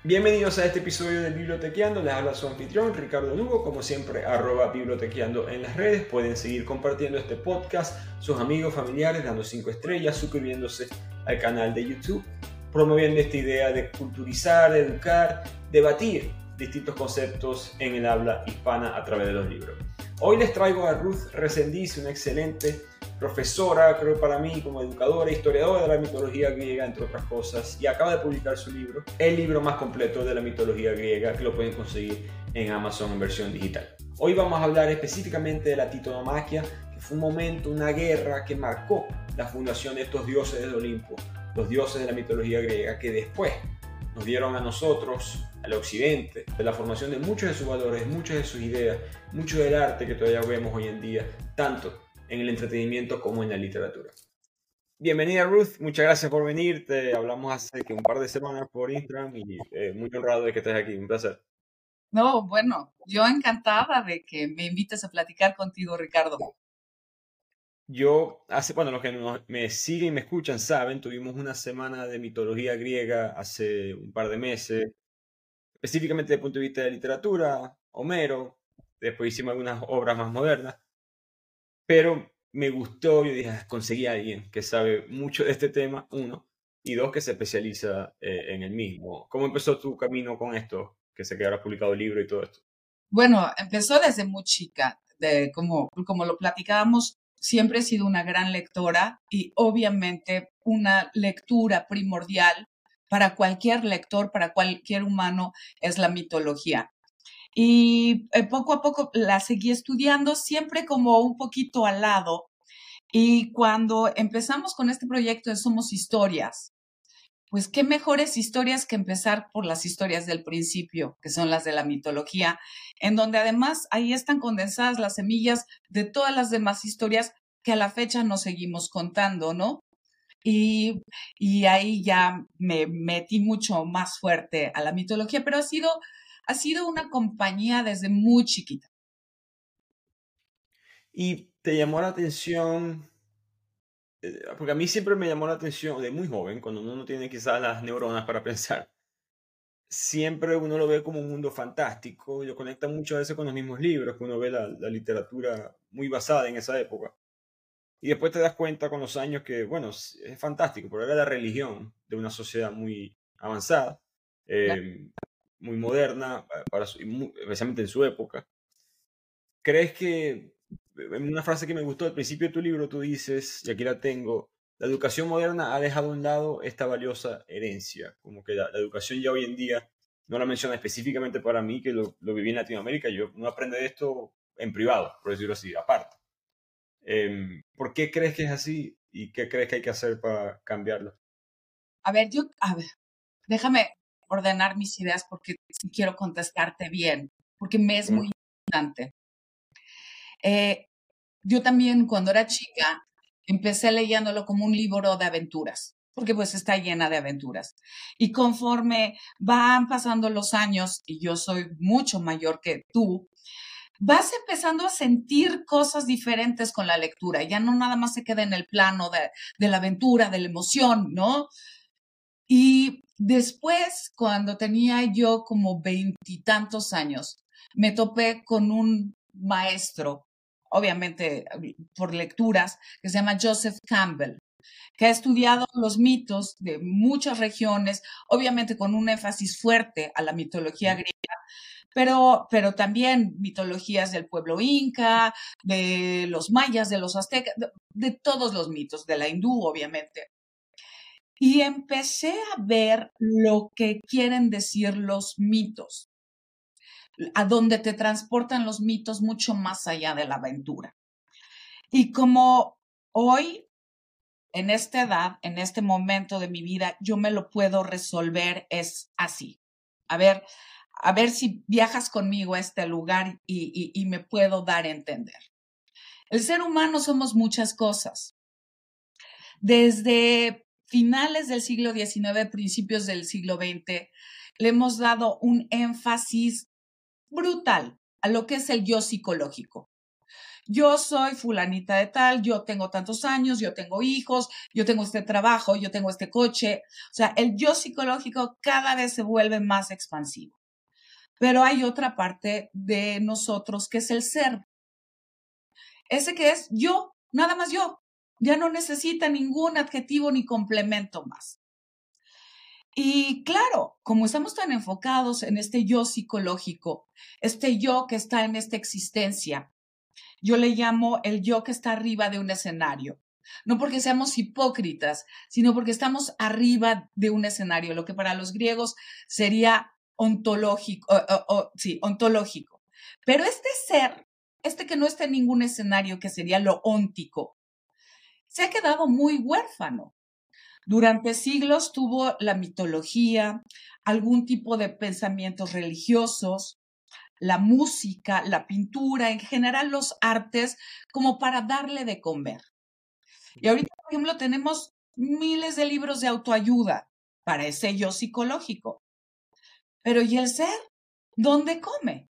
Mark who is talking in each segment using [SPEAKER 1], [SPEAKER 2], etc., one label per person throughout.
[SPEAKER 1] Bienvenidos a este episodio de Bibliotequeando. Les habla su anfitrión Ricardo Lugo, como siempre @bibliotequeando en las redes. Pueden seguir compartiendo este podcast, sus amigos, familiares, dando 5 estrellas, suscribiéndose al canal de YouTube, promoviendo esta idea de culturizar, educar, debatir distintos conceptos en el habla hispana a través de los libros. Hoy les traigo a Ruth Resendiz, una excelente profesora, creo para mí, como educadora, historiadora de la mitología griega, entre otras cosas, y acaba de publicar su libro, el libro más completo de la mitología griega, que lo pueden conseguir en Amazon en versión digital. Hoy vamos a hablar específicamente de la Titanomaquia, que fue un momento, una guerra que marcó la fundación de estos dioses del Olimpo, los dioses de la mitología griega, que después nos dieron a nosotros, al occidente, de la formación de muchos de sus valores, muchas de sus ideas, mucho del arte que todavía vemos hoy en día, tanto en el entretenimiento como en la literatura. Bienvenida Ruth, muchas gracias por venir. Te hablamos hace un par de semanas por Instagram y muy honrado de que estés aquí, un placer.
[SPEAKER 2] No, bueno, yo encantada de que me invites a platicar contigo, Ricardo.
[SPEAKER 1] Los que me siguen y me escuchan saben, tuvimos una semana de mitología griega hace un par de meses, específicamente desde el punto de vista de literatura, Homero, después hicimos algunas obras más modernas, pero me gustó, yo dije, conseguí a alguien que sabe mucho de este tema, uno, y dos, que se especializa en el mismo. ¿Cómo empezó tu camino con esto? Que sé que ahora has publicado el libro y todo esto.
[SPEAKER 2] Bueno, empezó desde muy chica, como lo platicábamos, siempre he sido una gran lectora y obviamente una lectura primordial para cualquier lector, para cualquier humano, es la mitología. Y poco a poco la seguí estudiando, siempre como un poquito al lado. Y cuando empezamos con este proyecto de Somos Historias, pues qué mejores historias que empezar por las historias del principio, que son las de la mitología, en donde además ahí están condensadas las semillas de todas las demás historias que a la fecha nos seguimos contando, ¿no? Y, y ahí ya me metí mucho más fuerte a la mitología, pero ha sido una compañía desde muy chiquita.
[SPEAKER 1] Y te llamó la atención, porque a mí siempre me llamó la atención de muy joven, cuando uno no tiene quizás las neuronas para pensar, siempre uno lo ve como un mundo fantástico, y lo conecta muchas veces con los mismos libros, que uno ve la literatura muy basada en esa época. Y después te das cuenta con los años que, bueno, es fantástico, pero era la religión de una sociedad muy avanzada, eh, muy moderna, especialmente en su época. ¿Crees que, en una frase que me gustó al principio de tu libro, tú dices, y aquí la tengo, la educación moderna ha dejado a un lado esta valiosa herencia? Como que la educación ya hoy en día, no la menciona específicamente para mí, que lo viví en Latinoamérica, yo no aprendí de esto en privado, por decirlo así, aparte. ¿Por qué crees que es así y qué crees que hay que hacer para cambiarlo?
[SPEAKER 2] A ver, déjame ordenar mis ideas porque sí quiero contestarte bien, porque me es
[SPEAKER 1] ¿No?
[SPEAKER 2] muy importante. Eh, yo también cuando era chica empecé leyéndolo como un libro de aventuras, porque pues está llena de aventuras. Y conforme van pasando los años, y yo soy mucho mayor que tú, vas empezando a sentir cosas diferentes con la lectura. Ya no nada más se queda en el plano de la aventura, de la emoción, ¿no? Y después, cuando tenía yo como veintitantos años, me topé con un maestro, obviamente por lecturas, que se llama Joseph Campbell, que ha estudiado los mitos de muchas regiones, obviamente con un énfasis fuerte a la mitología griega, pero también mitologías del pueblo inca, de los mayas, de los aztecas, de todos los mitos, de la hindú, obviamente. Y empecé a ver lo que quieren decir los mitos, a dónde te transportan los mitos mucho más allá de la aventura. Y como hoy, en esta edad, en este momento de mi vida, yo me lo puedo resolver, es así. A ver, a ver si viajas conmigo a este lugar y me puedo dar a entender. El ser humano somos muchas cosas. Desde finales del siglo XIX, principios del siglo XX, le hemos dado un énfasis brutal a lo que es el yo psicológico. yo soy fulanita de tal, yo tengo tantos años, yo tengo hijos, yo tengo este trabajo, yo tengo este coche. O sea, el yo psicológico cada vez se vuelve más expansivo. Pero hay otra parte de nosotros que es el ser. Ese que es yo, nada más yo. Ya no necesita ningún adjetivo ni complemento más. Y claro, como estamos tan enfocados en este yo psicológico, este yo que está en esta existencia, yo le llamo el yo que está arriba de un escenario. No porque seamos hipócritas, sino porque estamos arriba de un escenario, lo que para los griegos sería ontológico, sí, ontológico. Pero este ser, este que no está en ningún escenario, que sería lo óntico, se ha quedado muy huérfano. Durante siglos tuvo la mitología, algún tipo de pensamientos religiosos, la música, la pintura, en general los artes, como para darle de comer. Y ahorita, por ejemplo, tenemos miles de libros de autoayuda para ese yo psicológico. Pero ¿y el ser? ¿Dónde come?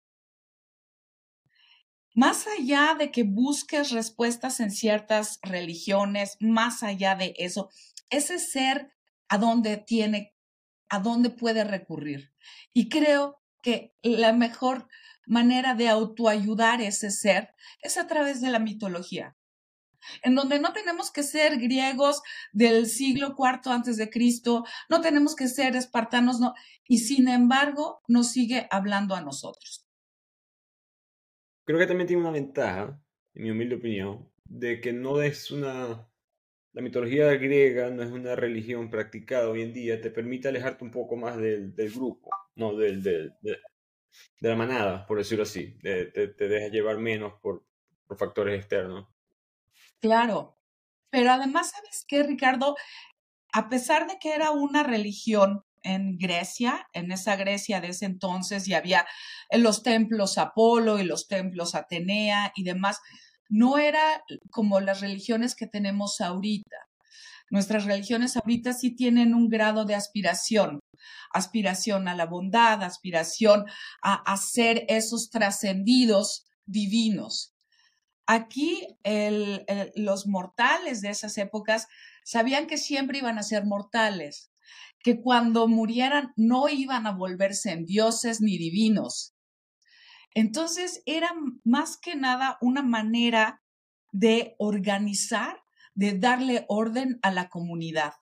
[SPEAKER 2] Más allá de que busques respuestas en ciertas religiones, más allá de eso, ese ser a dónde puede recurrir. Y creo que la mejor manera de autoayudar ese ser es a través de la mitología, en donde no tenemos que ser griegos del siglo IV antes de Cristo, no tenemos que ser espartanos, no, y sin embargo nos sigue hablando a nosotros.
[SPEAKER 1] Creo que también tiene una ventaja, en mi humilde opinión, de que no es una... La mitología griega no es una religión practicada hoy en día, te permite alejarte un poco más del grupo, no de la manada, por decirlo así. Te deja llevar menos por factores externos.
[SPEAKER 2] Claro, pero además, ¿sabes qué, Ricardo? A pesar de que era una religión en Grecia, en esa Grecia de ese entonces, y había en los templos Apolo y los templos Atenea y demás, no era como las religiones que tenemos ahorita. Nuestras religiones ahorita sí tienen un grado de aspiración, aspiración a la bondad, aspiración a ser esos trascendidos divinos. Aquí los mortales de esas épocas sabían que siempre iban a ser mortales, que cuando murieran no iban a volverse en dioses ni divinos. Entonces era más que nada una manera de organizar, de darle orden a la comunidad.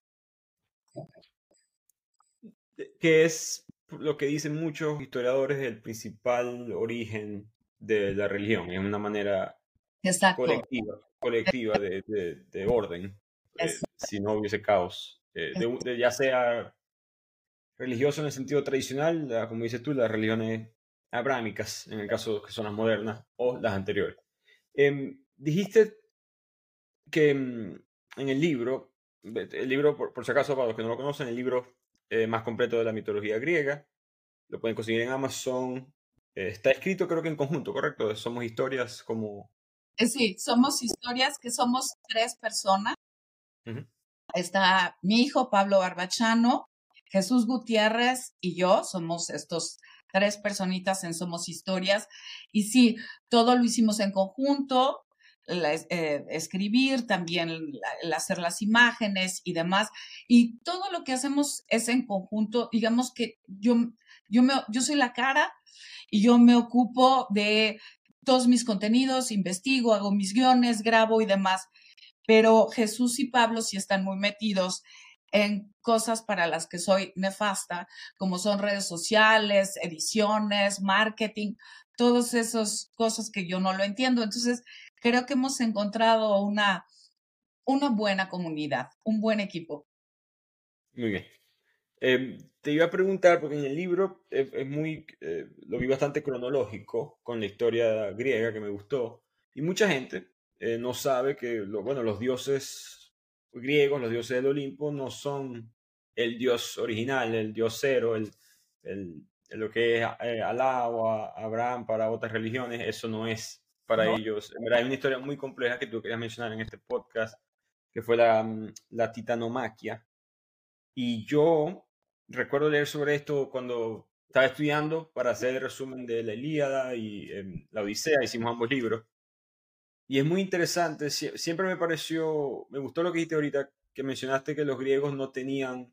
[SPEAKER 1] Que es lo que dicen muchos historiadores el principal origen de la religión, es una manera
[SPEAKER 2] Exacto.
[SPEAKER 1] colectiva de orden,
[SPEAKER 2] Es,
[SPEAKER 1] si no hubiese caos, ya sea religioso en el sentido tradicional, como dices tú, las religiones abrámicas, en el caso que son las modernas, o las anteriores. Dijiste que en el libro por si acaso, para los que no lo conocen, el libro más completo de la mitología griega, lo pueden conseguir en Amazon. Está escrito creo que en conjunto, ¿correcto? Somos historias como...
[SPEAKER 2] sí, somos historias que somos 3 personas.
[SPEAKER 1] Ujú.
[SPEAKER 2] Está mi hijo Pablo Barbachano, Jesús Gutiérrez y yo, somos estos 3 personitas en Somos Historias. Y sí, todo lo hicimos en conjunto, escribir, también hacer las imágenes y demás. Y todo lo que hacemos es en conjunto. Digamos que yo soy la cara y yo me ocupo de todos mis contenidos, investigo, hago mis guiones, grabo y demás, pero Jesús y Pablo sí están muy metidos en cosas para las que soy nefasta, como son redes sociales, ediciones, marketing, todas esas cosas que yo no lo entiendo. Entonces, creo que hemos encontrado una buena comunidad, un buen equipo.
[SPEAKER 1] Muy bien. Te iba a preguntar, porque en el libro lo vi bastante cronológico con la historia griega que me gustó, y mucha gente no sabe que bueno, los dioses griegos, los dioses del Olimpo, no son el dios original, el dios cero, lo que es Alá o Abraham para otras religiones, eso no es para
[SPEAKER 2] ¿No?
[SPEAKER 1] ellos. En verdad, hay una historia muy compleja que tú querías mencionar en este podcast, que fue la titanomaquia. Y yo recuerdo leer sobre esto cuando estaba estudiando para hacer el resumen de la Ilíada y la Odisea, hicimos ambos libros. Y es muy interesante, siempre me gustó lo que dijiste ahorita, que mencionaste que los griegos no tenían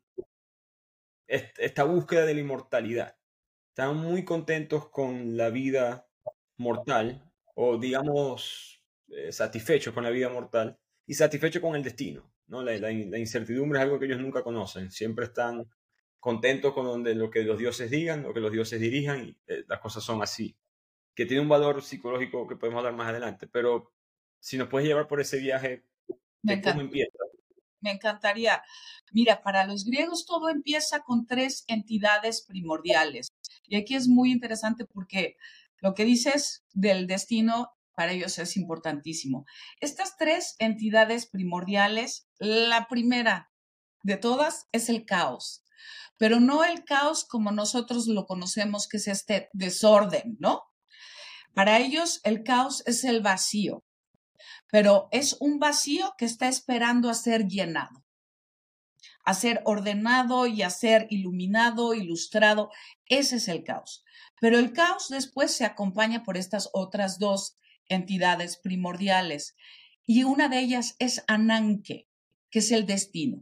[SPEAKER 1] esta búsqueda de la inmortalidad. Estaban muy contentos con la vida mortal, o digamos, satisfechos con la vida mortal y satisfechos con el destino, ¿no? La incertidumbre es algo que ellos nunca conocen, siempre están contentos con lo que los dioses digan, lo que los dioses dirijan, y las cosas son así, que tiene un valor psicológico que podemos hablar más adelante, pero si nos puedes llevar por ese viaje
[SPEAKER 2] Me
[SPEAKER 1] de cómo
[SPEAKER 2] encanta.
[SPEAKER 1] empieza.
[SPEAKER 2] Me encantaría. Mira, para los griegos todo empieza con tres entidades primordiales. Y aquí es muy interesante porque lo que dices del destino para ellos es importantísimo. Estas tres entidades primordiales, la primera de todas es el caos, pero no el caos como nosotros lo conocemos, que es este desorden, ¿no? Para ellos el caos es el vacío, pero es un vacío que está esperando a ser llenado, a ser ordenado y a ser iluminado, ilustrado. Ese es el caos. Pero el caos después se acompaña por estas otras dos entidades primordiales. Y una de ellas es Ananke, que es el destino.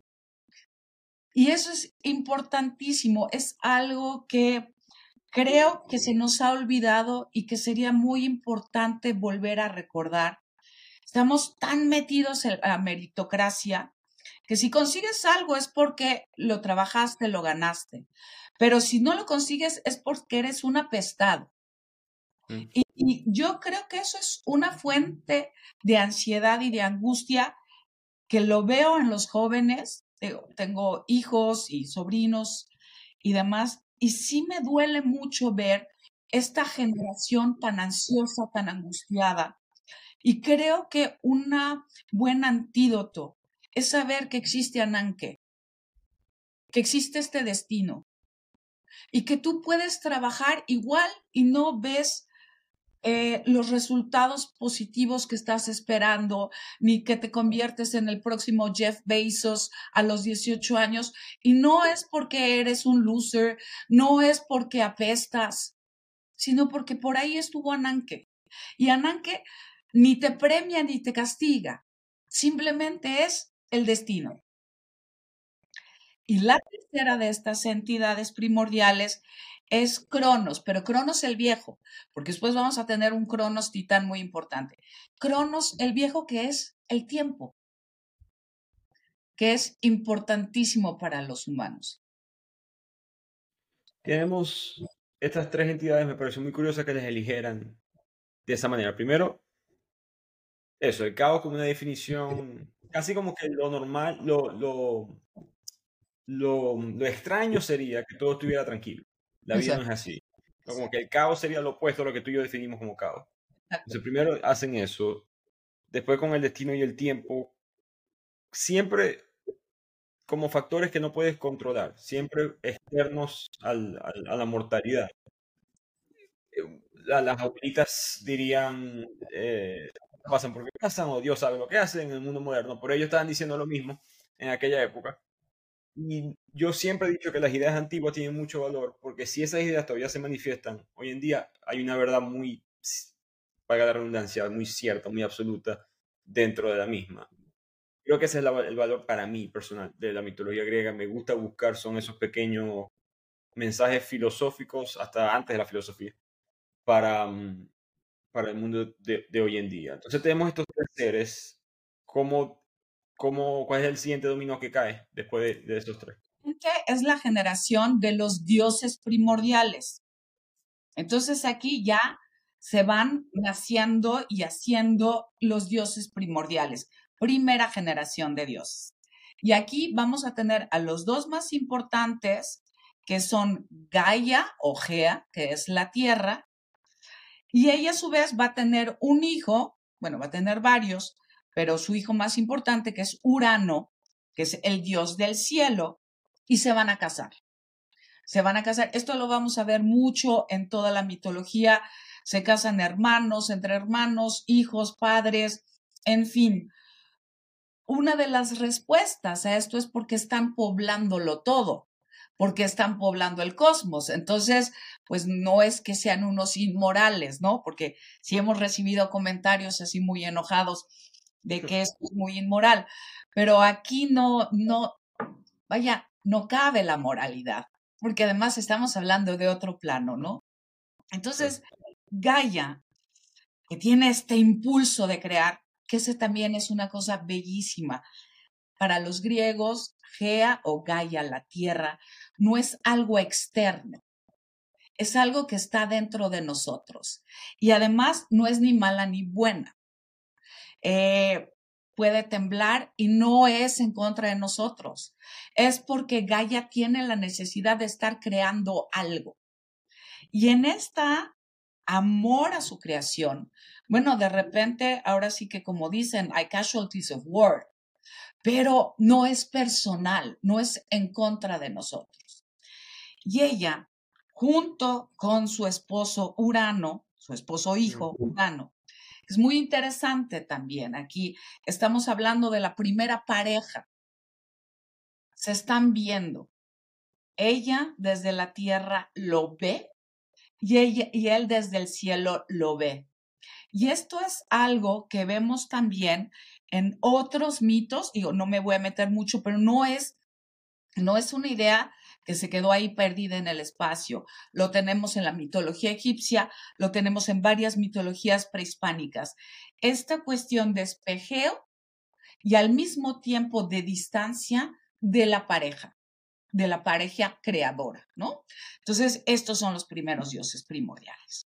[SPEAKER 2] Y eso es importantísimo. Es algo que creo que se nos ha olvidado y que sería muy importante volver a recordar. Estamos tan metidos en la meritocracia que si consigues algo es porque lo trabajaste, lo ganaste. Pero si no lo consigues es porque eres un apestado.
[SPEAKER 1] Mm.
[SPEAKER 2] Y yo creo que eso es una fuente de ansiedad y de angustia que lo veo en los jóvenes. Tengo hijos y sobrinos y demás, y sí me duele mucho ver esta generación tan ansiosa, tan angustiada. Y creo que un buen antídoto es saber que existe Ananke, que existe este destino y que tú puedes trabajar igual y no ves los resultados positivos que estás esperando, ni que te conviertes en el próximo Jeff Bezos a los 18 años. Y no es porque eres un loser, no es porque apestas, sino porque por ahí estuvo Ananke. Y Ananke ni te premia ni te castiga, simplemente es el destino. Y la tercera de estas entidades primordiales es Cronos, pero Cronos el viejo, porque después vamos a tener un Cronos titán muy importante. Cronos el viejo, que es el tiempo, que es importantísimo para los humanos.
[SPEAKER 1] Tenemos estas tres entidades, me pareció muy curioso que les eligieran de esa manera. Primero, eso, el caos como una definición, casi como que lo normal, lo extraño sería que todo estuviera tranquilo. La vida no es
[SPEAKER 2] Exacto.
[SPEAKER 1] así. ¿No? Como que el caos sería lo opuesto a lo que tú y yo definimos como caos.
[SPEAKER 2] Exacto.
[SPEAKER 1] Entonces, primero hacen eso, después con el destino y el tiempo, siempre como factores que no puedes controlar, siempre externos a la mortalidad. Las abuelitas dirían, pasan porque pasan, o Dios sabe lo que hacen en el mundo moderno, pero ellos estaban diciendo lo mismo en aquella época. Y yo siempre he dicho que las ideas antiguas tienen mucho valor, porque si esas ideas todavía se manifiestan, hoy en día hay una verdad muy, para la redundancia, muy cierta, muy absoluta dentro de la misma. Creo que ese es el valor para mí personal de la mitología griega. Me gusta buscar, son esos pequeños mensajes filosóficos, hasta antes de la filosofía, para, para el mundo de hoy en día. Entonces tenemos estos tres seres. ¿Cuál es el siguiente dominó que cae después de esos tres?
[SPEAKER 2] Es la generación de los dioses primordiales. Entonces aquí ya se van naciendo y haciendo los dioses primordiales, primera generación de dioses. Y aquí vamos a tener a los dos más importantes, que son Gaia o Gea, que es la tierra, y ella a su vez va a tener un hijo, bueno, va a tener varios, pero su hijo más importante, que es Urano, que es el dios del cielo, y se van a casar. Se van a casar. Esto lo vamos a ver mucho en toda la mitología. Se casan hermanos, entre hermanos, hijos, padres, en fin. Una de las respuestas a esto es porque están poblándolo todo. porque están poblando el cosmos. Entonces, pues no es que sean unos inmorales, ¿no? Porque sí hemos recibido comentarios así muy enojados de que esto es muy inmoral, pero aquí vaya, no cabe la moralidad, porque además estamos hablando de otro plano, ¿no? Entonces, Gaia, que tiene este impulso de crear, que ese también es una cosa bellísima. Para los griegos, Gea o Gaia, la tierra, no es algo externo, es algo que está dentro de nosotros. Y además no es ni mala ni buena. Puede temblar y no es en contra de nosotros. Es porque Gaia tiene la necesidad de estar creando algo. Y en esta amor a su creación, bueno, de repente, ahora sí que como dicen, hay casualties of war, pero no es personal, no es en contra de nosotros. Y ella, junto con su esposo Urano, su esposo hijo Urano, es muy interesante también. Aquí estamos hablando de la primera pareja. Se están viendo. Ella desde la tierra lo ve y él desde el cielo lo ve. Y esto es algo que vemos también en otros mitos. Digo, no me voy a meter mucho, pero no es una idea que se quedó ahí perdida en el espacio. Lo tenemos en la mitología egipcia, lo tenemos en varias mitologías prehispánicas. Esta cuestión de espejeo y al mismo tiempo de distancia de la pareja creadora, ¿no? Entonces, estos son los primeros dioses primordiales.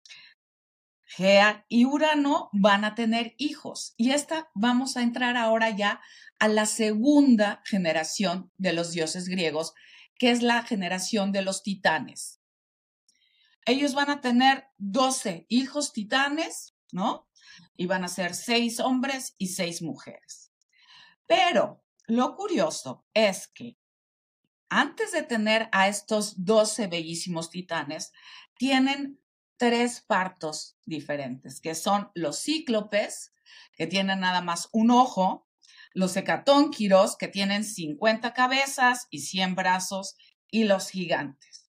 [SPEAKER 2] Gea y Urano van a tener hijos y vamos a entrar ahora ya a la segunda generación de los dioses griegos, que es la generación de los titanes. Ellos van a tener 12 hijos titanes, ¿no? Y van a ser 6 hombres y 6 mujeres. Pero lo curioso es que antes de tener a estos 12 bellísimos titanes, tienen 3 partos diferentes, que son los cíclopes, que tienen nada más un ojo, los hecatónquiros, que tienen 50 cabezas y 100 brazos, y los gigantes.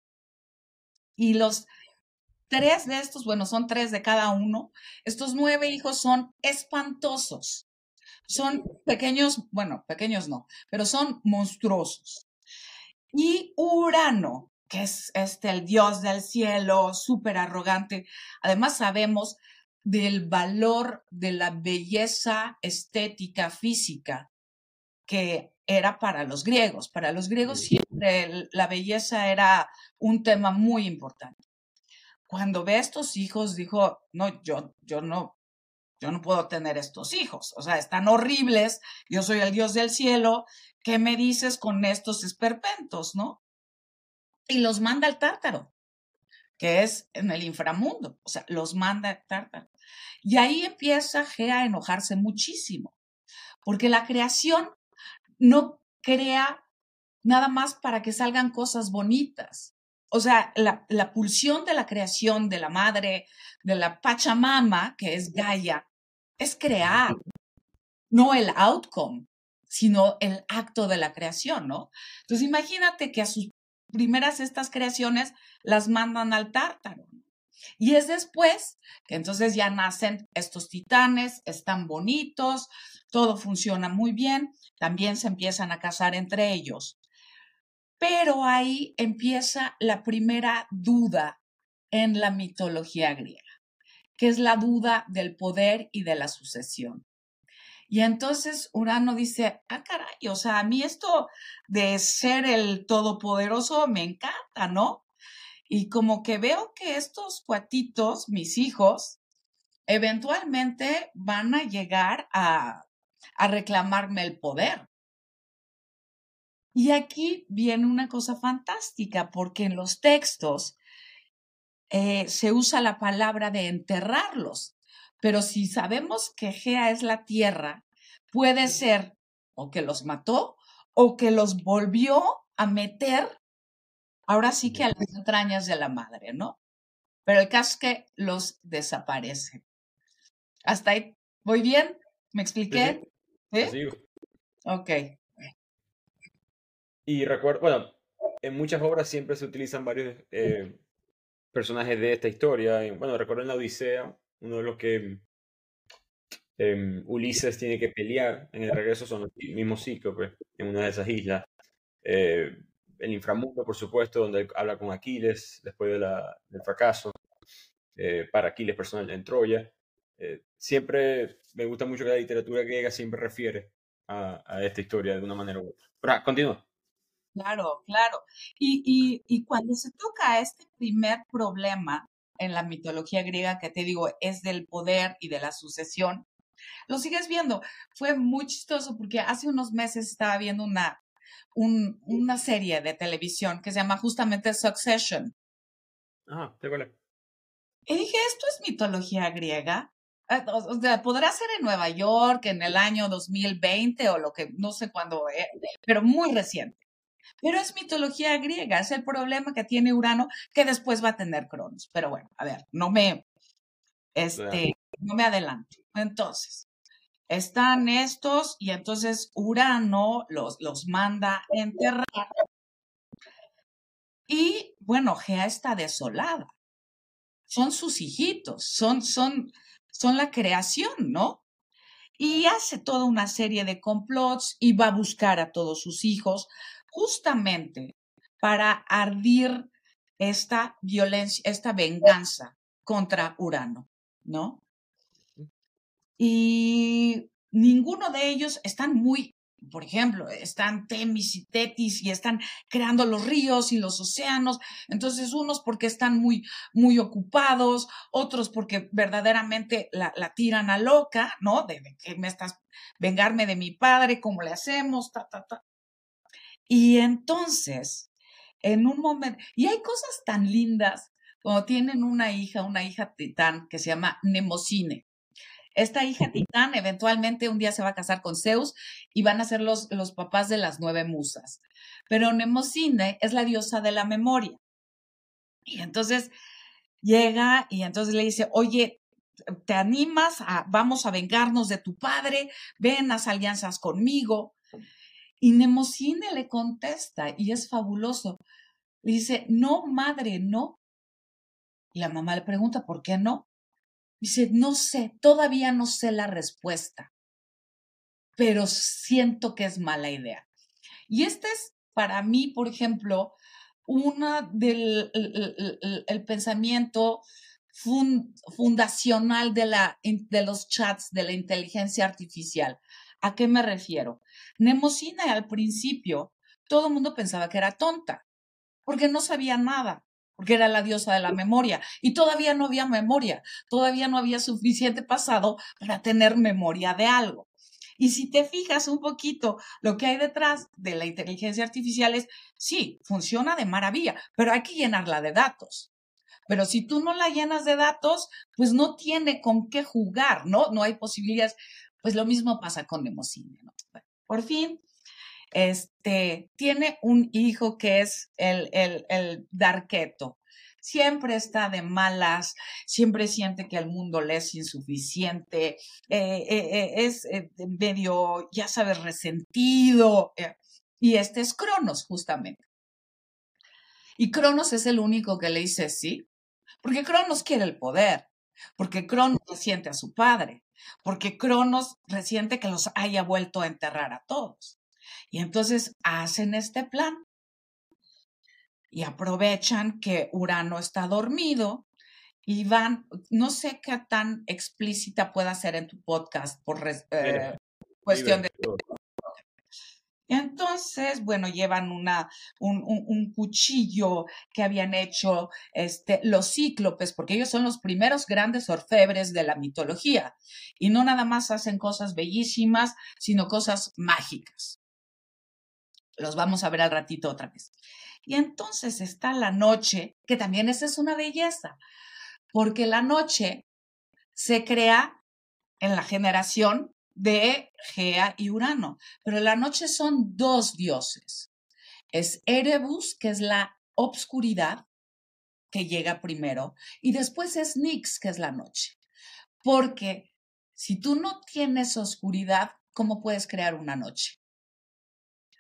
[SPEAKER 2] Y los 3 de estos, bueno, son 3 de cada uno, estos 9 hijos son espantosos. Son pequeños, bueno, pequeños no, pero son monstruosos. Y Urano, que es el dios del cielo, súper arrogante. Además sabemos del valor de la belleza estética física que era para los griegos. Para los griegos siempre la belleza era un tema muy importante. Cuando ve a estos hijos, dijo, no, yo no puedo tener estos hijos. O sea, están horribles. Yo soy el dios del cielo. ¿Qué me dices con estos esperpentos, no? Y los manda al Tártaro, que es en el inframundo, o sea, los manda al Tártaro. Y ahí empieza Gea a enojarse muchísimo, porque la creación no crea nada más para que salgan cosas bonitas. O sea, la pulsión de la creación de la madre, de la Pachamama, que es Gaia, es crear, no el outcome, sino el acto de la creación, ¿no? Entonces, imagínate que a sus primeras estas creaciones las mandan al Tártaro. Y es después que entonces ya nacen estos titanes, están bonitos, todo funciona muy bien, también se empiezan a casar entre ellos. Pero ahí empieza la primera duda en la mitología griega, que es la duda del poder y de la sucesión. Y entonces Urano dice, caray, o sea, a mí esto de ser el todopoderoso me encanta, ¿no? Y como que veo que estos cuatitos, mis hijos, eventualmente van a llegar a reclamarme el poder. Y aquí viene una cosa fantástica, porque en los textos se usa la palabra de enterrarlos. Pero si sabemos que Gea es la tierra, puede ser o que los mató o que los volvió a meter, ahora sí que a las entrañas de la madre, ¿no? Pero el caso es que los desaparecen. ¿Hasta ahí voy bien? ¿Me expliqué?
[SPEAKER 1] Sí. ¿Sí?
[SPEAKER 2] Ok.
[SPEAKER 1] Y recuerdo, bueno, en muchas obras siempre se utilizan varios personajes de esta historia. Bueno, recuerdo en la Odisea, uno de los que Ulises tiene que pelear en el regreso son los mismos cíclopes en una de esas islas. Eh, el inframundo, por supuesto, donde él habla con Aquiles después del fracaso, para Aquiles personal en Troya. Siempre me gusta mucho que la literatura griega siempre refiere a esta historia de una manera u otra. Pero, continúa.
[SPEAKER 2] Claro, claro. Y cuando se toca este primer problema en la mitología griega, que te digo, es del poder y de la sucesión, lo sigues viendo. Fue muy chistoso porque hace unos meses estaba viendo una serie de televisión que se llama justamente Succession.
[SPEAKER 1] Ajá, ¿te acuerdas?
[SPEAKER 2] Y dije, ¿esto es mitología griega? O sea, podrá ser en Nueva York en el año 2020 o lo que, no sé cuándo, pero muy reciente. Pero es mitología griega, es el problema que tiene Urano que después va a tener Cronos. Pero bueno, a ver, no me adelanto. Entonces, están estos y entonces Urano los manda a enterrar y bueno, Gea está desolada. Son sus hijitos, son la creación, ¿no? Y hace toda una serie de complots y va a buscar a todos sus hijos justamente para ardir esta violencia, esta venganza contra Urano, ¿no? Y ninguno de ellos están por ejemplo, están Temis y Tetis y están creando los ríos y los océanos. Entonces, unos porque están muy, muy ocupados, otros porque verdaderamente la tiran a loca, ¿no? De que vengarme de mi padre, ¿cómo le hacemos? Ta, ta, ta. Y entonces, en un momento, y hay cosas tan lindas como tienen una hija titán que se llama Nemocine. Esta hija titán eventualmente un día se va a casar con Zeus y van a ser los papás de las 9 musas. Pero Nemocine es la diosa de la memoria. Y entonces llega y entonces le dice, oye, ¿te animas? Vamos a vengarnos de tu padre, ven, haz alianzas conmigo. Y Nemocine le contesta, y es fabuloso. Le dice, no, madre, no. Y la mamá le pregunta, ¿por qué no? Dice, no sé, todavía no sé la respuesta, pero siento que es mala idea. Y este es para mí, por ejemplo, el pensamiento fundacional de los chats de la inteligencia artificial. ¿A qué me refiero? Nemocine al principio, todo el mundo pensaba que era tonta, porque no sabía nada, porque era la diosa de la memoria. Y todavía no había memoria, todavía no había suficiente pasado para tener memoria de algo. Y si te fijas un poquito lo que hay detrás de la inteligencia artificial es, sí, funciona de maravilla, pero hay que llenarla de datos. Pero si tú no la llenas de datos, pues no tiene con qué jugar, ¿no? No hay posibilidades. Pues lo mismo pasa con Nemocine, ¿no? Bueno, por fin, tiene un hijo que es el Darketo. Siempre está de malas, siempre siente que el mundo le es insuficiente, es medio, ya sabes, resentido. Y este es Cronos, justamente. Y Cronos es el único que le dice sí, porque Cronos quiere el poder, porque Cronos resiente a su padre, porque Cronos resiente que los haya vuelto a enterrar a todos. Y entonces hacen este plan y aprovechan que Urano está dormido y van, no sé qué tan explícita pueda ser en tu podcast por cuestión de... Entonces, bueno, llevan un cuchillo que habían hecho los cíclopes, porque ellos son los primeros grandes orfebres de la mitología. Y no nada más hacen cosas bellísimas, sino cosas mágicas. Los vamos a ver al ratito otra vez. Y entonces está la noche, que también esa es una belleza, porque la noche se crea en la generación de Gea y Urano, pero la noche son 2 dioses. Es Erebus, que es la obscuridad, que llega primero, y después es Nix, que es la noche. Porque si tú no tienes oscuridad, ¿cómo puedes crear una noche?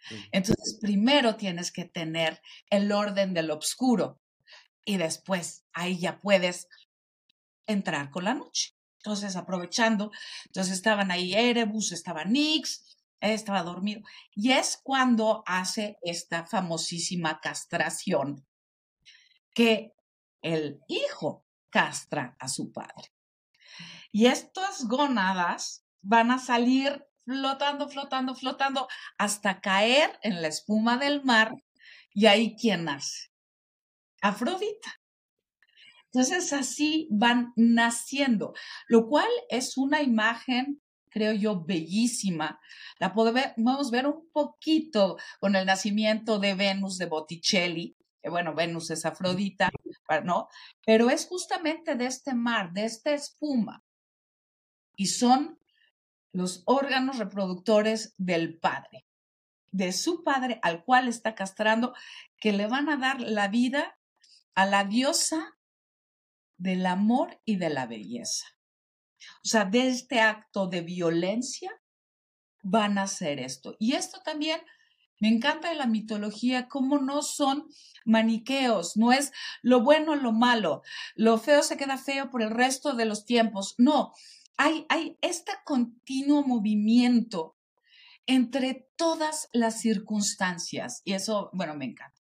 [SPEAKER 1] Mm.
[SPEAKER 2] Entonces, primero tienes que tener el orden del oscuro y después ahí ya puedes entrar con la noche. Entonces, aprovechando, entonces estaban ahí Erebus, estaba Nix, estaba dormido. Y es cuando hace esta famosísima castración que el hijo castra a su padre. Y estas gónadas van a salir flotando, flotando, flotando hasta caer en la espuma del mar. Y ahí, ¿quién nace? Afrodita. Entonces así van naciendo, lo cual es una imagen, creo yo, bellísima. La podemos ver un poquito con el nacimiento de Venus de Botticelli, que bueno, Venus es Afrodita, ¿no? Pero es justamente de este mar, de esta espuma, y son los órganos reproductores del padre, de su padre al cual está castrando, que le van a dar la vida a la diosa del amor y de la belleza. O sea, de este acto de violencia van a hacer esto. Y esto también me encanta de la mitología, cómo no son maniqueos, no es lo bueno o lo malo, lo feo se queda feo por el resto de los tiempos. No, hay este continuo movimiento entre todas las circunstancias. Y eso, bueno, me encanta.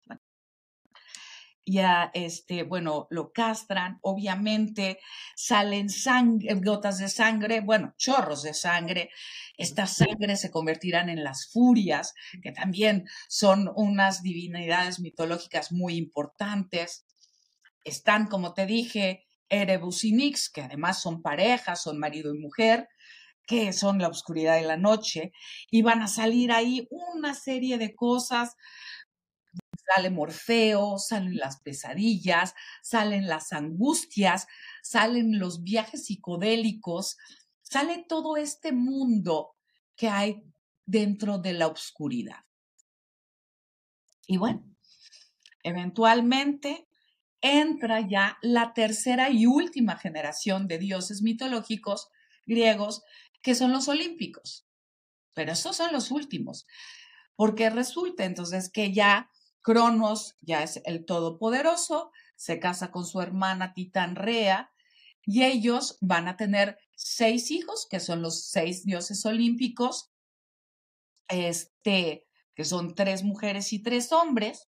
[SPEAKER 2] Ya, bueno, lo castran, obviamente salen gotas de sangre, bueno, chorros de sangre. Estas sangres se convertirán en las furias, que también son unas divinidades mitológicas muy importantes. Están, como te dije, Erebus y Nix, que además son parejas, son marido y mujer, que son la oscuridad y la noche, y van a salir ahí una serie de cosas. Sale Morfeo, salen las pesadillas, salen las angustias, salen los viajes psicodélicos, sale todo este mundo que hay dentro de la oscuridad. Y bueno, eventualmente entra ya la tercera y última generación de dioses mitológicos griegos, que son los olímpicos. Pero esos son los últimos, porque resulta entonces que ya Cronos ya es el todopoderoso, se casa con su hermana Titán Rea y ellos van a tener 6 hijos, que son los 6 dioses olímpicos, que son 3 mujeres y 3 hombres.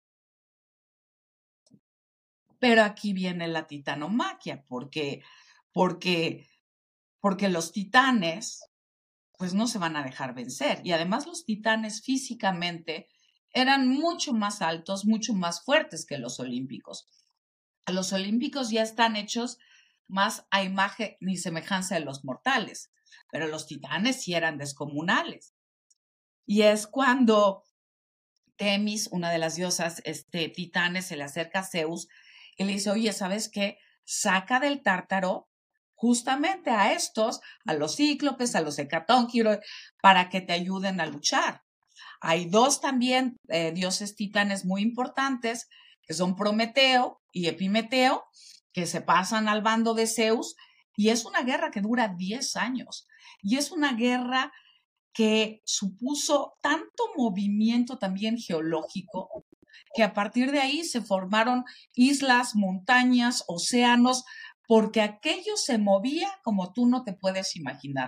[SPEAKER 2] Pero aquí viene la titanomaquia, porque, porque los titanes pues no se van a dejar vencer. Y además los titanes físicamente eran mucho más altos, mucho más fuertes que los olímpicos. Los olímpicos ya están hechos más a imagen y semejanza de los mortales, pero los titanes sí eran descomunales. Y es cuando Temis, una de las diosas titanes, se le acerca a Zeus y le dice, oye, ¿sabes qué? Saca del tártaro justamente a estos, a los cíclopes, a los hecatónquiros, para que te ayuden a luchar. Hay 2 también dioses titanes muy importantes, que son Prometeo y Epimeteo, que se pasan al bando de Zeus, y es una guerra que dura 10 años. Y es una guerra que supuso tanto movimiento también geológico, que a partir de ahí se formaron islas, montañas, océanos, porque aquello se movía como tú no te puedes imaginar.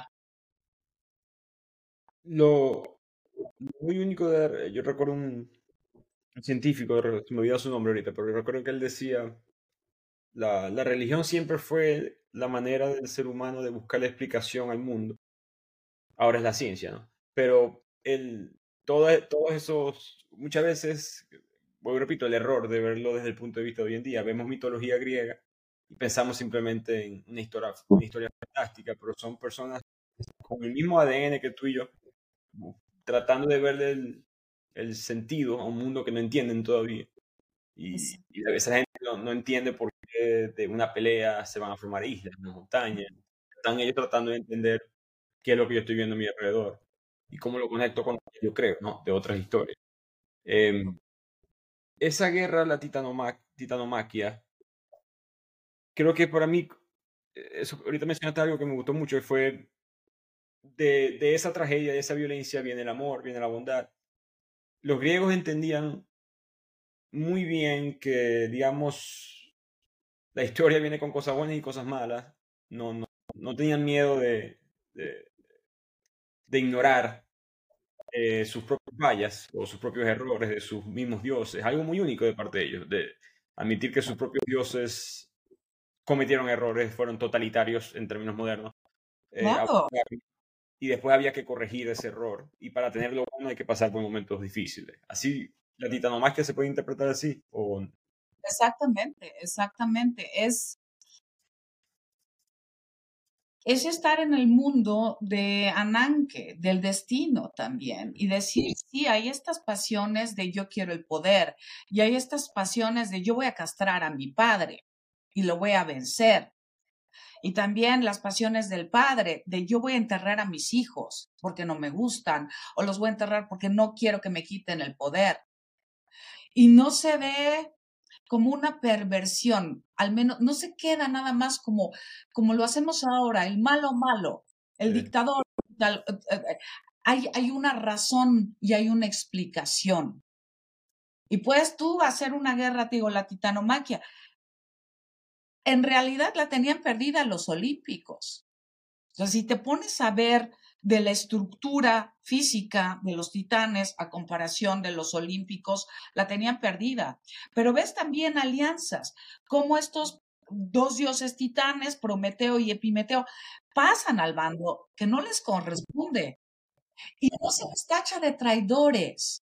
[SPEAKER 1] Lo muy único yo recuerdo un científico, se me olvidó su nombre ahorita, pero recuerdo que él decía, la religión siempre fue la manera del ser humano de buscar la explicación al mundo. Ahora es la ciencia, ¿no? Pero todos esos, muchas veces, vuelvo y repito, el error de verlo desde el punto de vista de hoy en día, vemos mitología griega y pensamos simplemente en una historia fantástica, pero son personas con el mismo ADN que tú y yo, tratando de verle el sentido a un mundo que no entienden todavía. Y a veces la gente no entiende por qué de una pelea se van a formar islas, montañas. Están ellos tratando de entender qué es lo que yo estoy viendo a mi alrededor y cómo lo conecto con lo que yo creo, ¿no? De otras historias. Esa guerra, la titanomaquia, creo que para mí, eso, ahorita mencionaste algo que me gustó mucho, y fue de esa tragedia, de esa violencia, viene el amor, viene la bondad. los griegos entendían muy bien que, digamos, la historia viene con cosas buenas y cosas malas. No tenían miedo de, de ignorar sus propias fallas o sus propios errores de sus mismos dioses. Algo muy único de parte de ellos, de admitir que sus propios dioses cometieron errores, fueron totalitarios en términos modernos.
[SPEAKER 2] Claro,
[SPEAKER 1] Y después había que corregir ese error. Y para tenerlo bueno hay que pasar por momentos difíciles. Así, la titanomaquia se puede interpretar así. O...
[SPEAKER 2] exactamente, exactamente. Es estar en el mundo de Ananke, del destino también, y decir, sí, hay estas pasiones de yo quiero el poder, y hay estas pasiones de yo voy a castrar a mi padre y lo voy a vencer. Y también las pasiones del padre, de yo voy a enterrar a mis hijos porque no me gustan, o los voy a enterrar porque no quiero que me quiten el poder. Y no se ve como una perversión, al menos no se queda nada más como lo hacemos ahora, el malo malo, el dictador. Hay una razón y hay una explicación. Y puedes tú hacer una guerra, te digo, la titanomaquia. En realidad la tenían perdida los olímpicos. O sea, si te pones a ver de la estructura física de los titanes a comparación de los olímpicos, la tenían perdida. Pero ves también alianzas, como estos dos dioses titanes, Prometeo y Epimeteo, pasan al bando que no les corresponde y no se les tacha de traidores.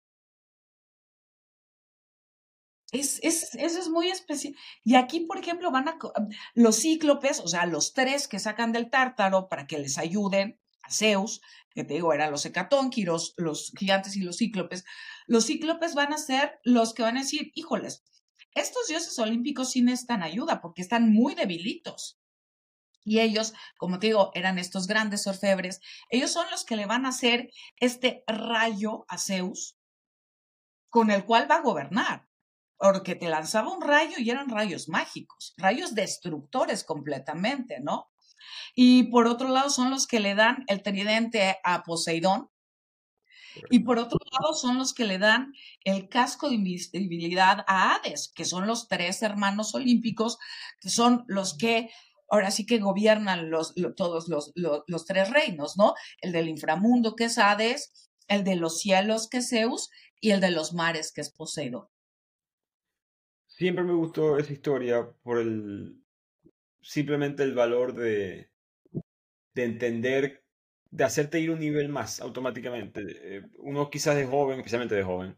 [SPEAKER 2] Eso es muy especial. Y aquí, por ejemplo, los cíclopes, o sea, los tres que sacan del tártaro para que les ayuden a Zeus, que te digo, eran los hecatónquiros, los gigantes y los cíclopes van a ser los que van a decir, híjoles, estos dioses olímpicos sí necesitan ayuda porque están muy debilitos. Y ellos, como te digo, eran estos grandes orfebres. Ellos son los que le van a hacer este rayo a Zeus con el cual va a gobernar porque te lanzaba un rayo y eran rayos mágicos, rayos destructores completamente, ¿no? Y por otro lado son los que le dan el tridente a Poseidón, y por otro lado son los que le dan el casco de invisibilidad a Hades, que son los tres hermanos olímpicos, que son los que ahora sí que gobiernan todos los tres reinos, ¿no? El del inframundo, que es Hades, el de los cielos, que es Zeus, y el de los mares, que es Poseidón.
[SPEAKER 1] Siempre me gustó esa historia por simplemente el valor de entender, de hacerte ir un nivel más automáticamente. Uno quizás de joven, especialmente de joven,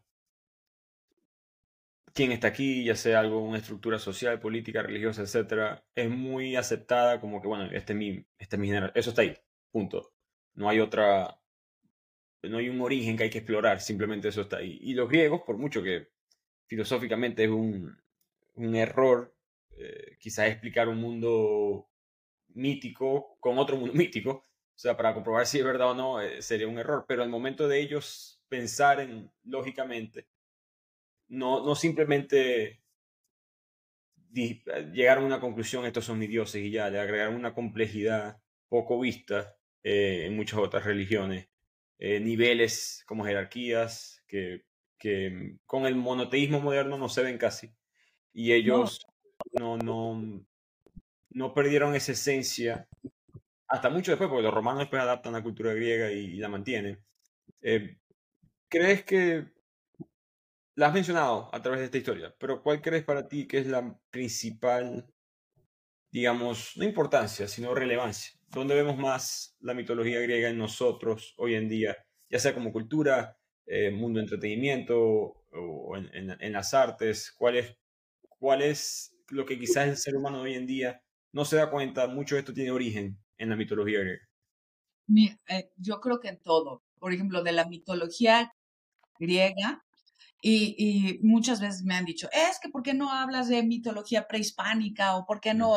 [SPEAKER 1] quien está aquí, ya sea algo, una estructura social, política, religiosa, etcétera, es muy aceptada como que, bueno, este es mi género, eso está ahí, punto. No hay otra, no hay un origen que hay que explorar, simplemente eso está ahí. Y los griegos, por mucho que filosóficamente es un error, quizás explicar un mundo mítico con otro mundo mítico, o sea, para comprobar si es verdad o no, sería un error, pero al momento de ellos pensar en lógicamente, no simplemente llegaron a una conclusión, estos son mis dioses y ya, le agregaron una complejidad poco vista en muchas otras religiones, niveles como jerarquías que con el monoteísmo moderno no se ven casi, y
[SPEAKER 2] No,
[SPEAKER 1] ellos no, no, no perdieron esa esencia hasta mucho después, porque los romanos después adaptan la cultura griega y la mantienen. Eh, ¿Crees que la has mencionado a través de esta historia, pero cuál crees para ti que es la principal, digamos, no importancia, sino relevancia? ¿Dónde vemos más la mitología griega en nosotros hoy en día, ya sea como cultura, mundo de entretenimiento o en las artes? Cuál es lo que quizás el ser humano hoy en día no se da cuenta? Mucho de esto tiene origen en la mitología griega.
[SPEAKER 2] yo creo que en todo. Por ejemplo, de la mitología griega, y muchas veces me han dicho, es que ¿por qué no hablas de mitología prehispánica o por qué
[SPEAKER 1] Mm,
[SPEAKER 2] no?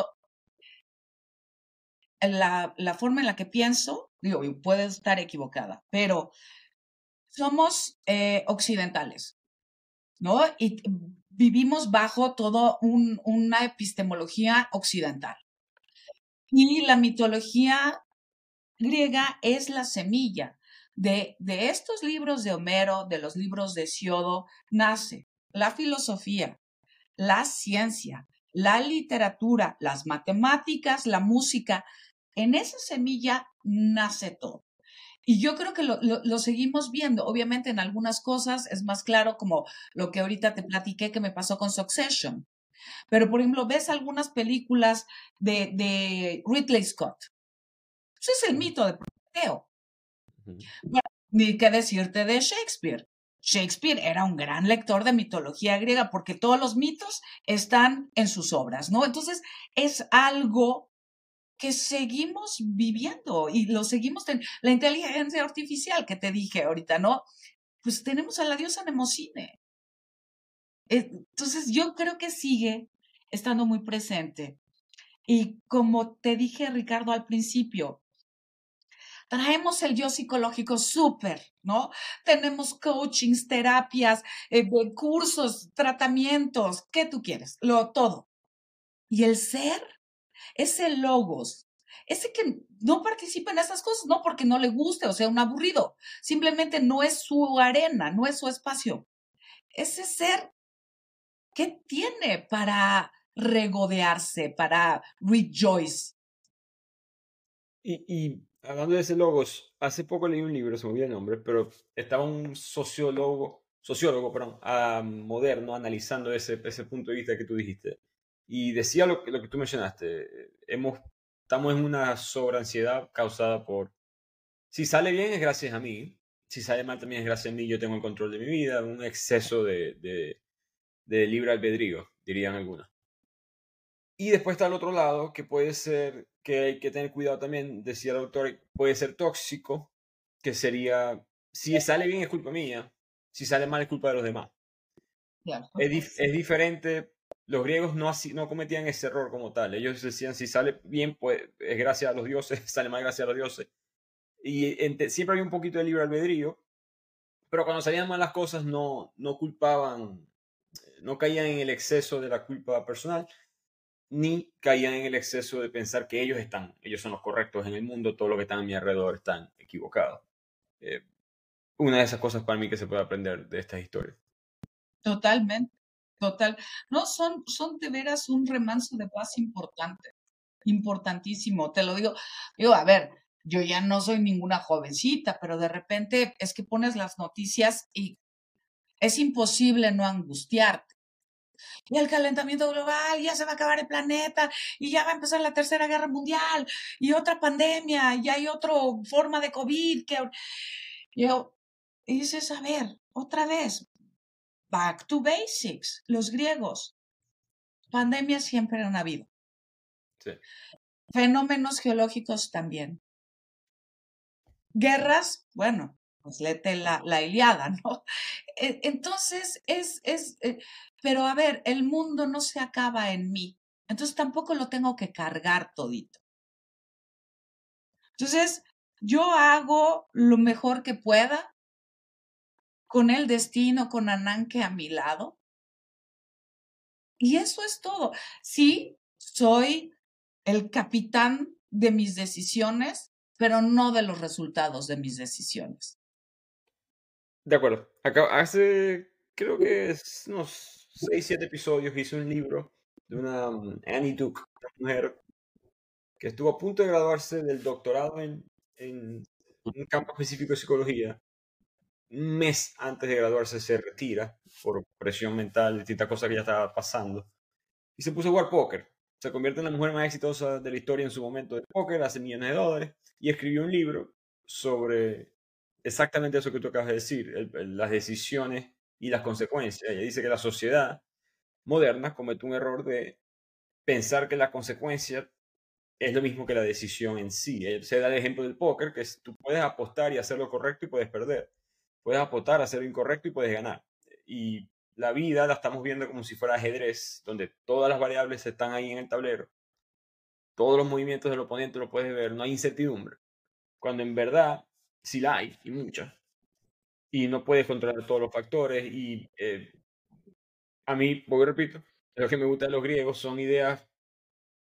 [SPEAKER 2] La forma en la que pienso, digo, y puedo estar equivocada, pero somos occidentales, ¿no? Y vivimos bajo todo una epistemología occidental. Y la mitología griega es la semilla De estos libros de Homero, de los libros de Hesiodo, nace la filosofía, la ciencia, la literatura, las matemáticas, la música. En esa semilla nace todo. Y yo creo que lo seguimos viendo. Obviamente en algunas cosas es más claro, como lo que ahorita te platiqué que me pasó con Succession. Pero, por ejemplo, ves algunas películas de Ridley Scott. Ese es el mito de Prometeo. Bueno, ni qué decirte de Shakespeare. Shakespeare era un gran lector de mitología griega porque todos los mitos están en sus obras, ¿no? Entonces, es algo que seguimos viviendo y lo seguimos teniendo. La inteligencia artificial que te dije ahorita, ¿no? Pues tenemos a la diosa Nemocine. Entonces, yo creo que sigue estando muy presente. Y como te dije, Ricardo, al principio, traemos el yo psicológico súper, ¿no? Tenemos coachings, terapias, cursos, tratamientos, ¿qué tú quieres? Todo. Y el ser, ese logos, ese que no participa en esas cosas, no porque no le guste o sea un aburrido, simplemente no es su arena, no es su espacio. Ese ser, ¿qué tiene para regodearse, para rejoice?
[SPEAKER 1] Y hablando de ese logos, hace poco leí un libro, se me olvidó el nombre, pero estaba un sociólogo, perdón, moderno analizando ese punto de vista que tú dijiste. Y decía lo que tú mencionaste. Estamos en una sobreansiedad causada por, si sale bien es gracias a mí, si sale mal también es gracias a mí, yo tengo el control de mi vida, un exceso de libre albedrío, dirían algunos. Y después está el otro lado, que puede ser, que hay que tener cuidado también, decía el autor, puede ser tóxico, que sería, si sale bien es culpa mía, si sale mal es culpa de los demás. Es diferente, los griegos no cometían ese error como tal, ellos decían, si sale bien, pues es gracias a los dioses, sale mal gracias a los dioses. Y siempre había un poquito de libre albedrío, pero cuando salían mal las cosas no culpaban, no caían en el exceso de la culpa personal, ni caían en el exceso de pensar que ellos son los correctos en el mundo, todo lo que están a mi alrededor están equivocados. Una de esas cosas para mí que se puede aprender de estas historias.
[SPEAKER 2] Totalmente, total. No, son de veras un remanso de paz importante, importantísimo. Te lo digo, a ver, yo ya no soy ninguna jovencita, pero de repente es que pones las noticias y es imposible no angustiarte. Y el calentamiento global, ya se va a acabar el planeta, y ya va a empezar la Tercera Guerra Mundial, y otra pandemia, y hay otra forma de COVID y dices, a ver, otra vez, back to basics, los griegos. Pandemias siempre han habido.
[SPEAKER 1] Sí.
[SPEAKER 2] Fenómenos geológicos también. Guerras, bueno, pues léete la Ilíada, ¿no? Entonces, pero a ver, el mundo no se acaba en mí. Entonces tampoco lo tengo que cargar todito. Entonces, yo hago lo mejor que pueda con el destino, con Ananke a mi lado. Y eso es todo. Sí, soy el capitán de mis decisiones, pero no de los resultados de mis decisiones.
[SPEAKER 1] De acuerdo. Hace, creo que es unos 6, 7 episodios hice un libro de una Annie Duke, una mujer que estuvo a punto de graduarse del doctorado en un campo específico de psicología. Un mes antes de graduarse se retira por presión mental, distintas cosas que ya estaba pasando. Y se puso a jugar póker. Se convierte en la mujer más exitosa de la historia en su momento de póker, hace millones de dólares. Y escribió un libro sobre exactamente eso que tú acabas de decir, las decisiones y las consecuencias. Ella dice que la sociedad moderna comete un error de pensar que la consecuencia es lo mismo que la decisión en sí. Se da el ejemplo del póker, que tú puedes apostar y hacer lo correcto y puedes perder. Puedes apostar, hacer lo incorrecto y puedes ganar. Y la vida la estamos viendo como si fuera ajedrez, donde todas las variables están ahí en el tablero. Todos los movimientos del oponente lo puedes ver, no hay incertidumbre. Cuando en verdad sí la hay, y muchas. Y no puedes controlar todos los factores. Y a mí, porque repito, lo que me gusta de los griegos son ideas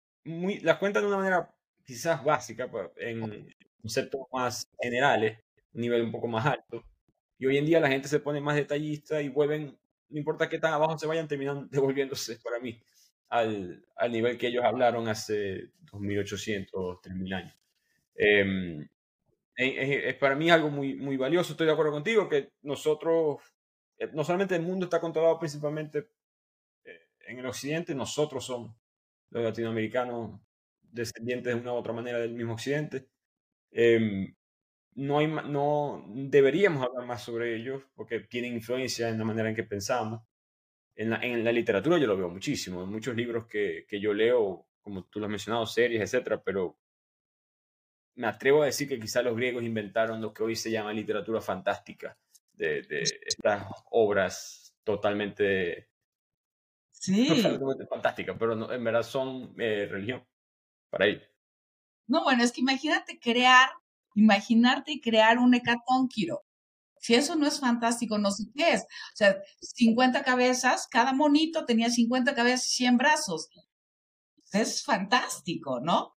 [SPEAKER 1] las cuentan de una manera quizás básica, en conceptos más generales, un nivel un poco más alto. Y hoy en día la gente se pone más detallista y vuelven, no importa qué tan abajo se vayan, terminan devolviéndose para mí al nivel que ellos hablaron hace 2800, 3000 años. Em, para mí algo muy, muy valioso. Estoy de acuerdo contigo que nosotros, no solamente el mundo está controlado principalmente en el occidente, nosotros somos los latinoamericanos descendientes de una u otra manera del mismo occidente. Em, no deberíamos hablar más sobre ellos porque tienen influencia en la manera en que pensamos. En la literatura yo lo veo muchísimo, en muchos libros que yo leo, como tú lo has mencionado, series, etcétera, pero me atrevo a decir que quizás los griegos inventaron lo que hoy se llama literatura fantástica, de estas obras totalmente,
[SPEAKER 2] Sí.
[SPEAKER 1] totalmente fantásticas, pero en verdad son religión para ellos.
[SPEAKER 2] No, bueno, es que imaginarte y crear un hecatónquiro. Si eso no es fantástico, no sé qué es. O sea, 50 cabezas, cada monito tenía 50 cabezas y 100 brazos. Es fantástico, ¿no?